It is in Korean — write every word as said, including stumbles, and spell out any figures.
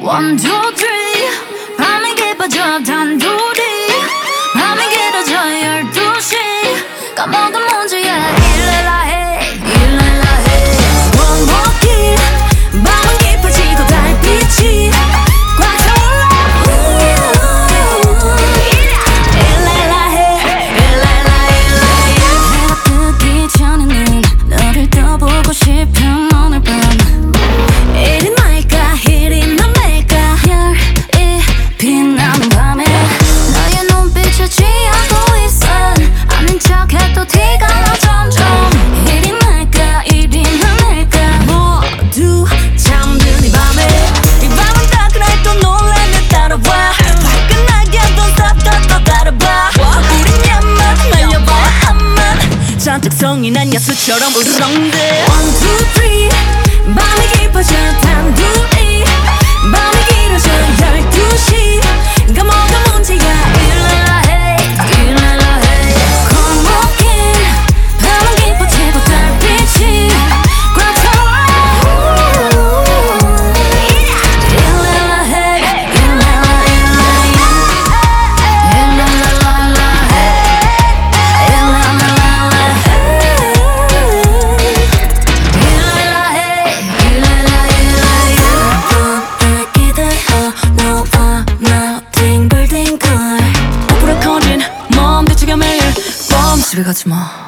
One, two, three 밤이 깊어져 단둘이 밤이 길어져 열두 시 까먹은 문제야 일레라 해 일레라 해 One more kill 밤은 깊어지고 달빛이 꽉 차올라 일레라 해 일레라 일레라 해가 뜨기 전에는 너를 더 보고 싶은 오늘 밤 이리 말까 이리 맘일까 별이 빛나는 밤에 너의 눈빛에 취하고 있어 아닌 척해도 티가 나 점점 이리 말까 이리 맘일까 모두 잠든 이 밤에 이 밤은 따끈해 또 놀라며 따라와 화끈하게 don't stop stop stop 따라봐 우린 야만 날려봐 한만 잔뜩 성이 난 야수처럼 우렁대 One two three 밤이 깊어져 단둘이 밤이 길어져 열두 시 까먹은 문제야 일레라 해 일레라 해 겁먹긴 밤은 깊어지고 달빛이 꽉 차올라 일레라 해 일레라 일레라 일레라라라 해 일레라라라 해 일레라 해 일레라 일레라 날 기다려 너와 나 뒹굴뒹굴 오프라 커진 몸 대체가 매일 뻔 집에 가지마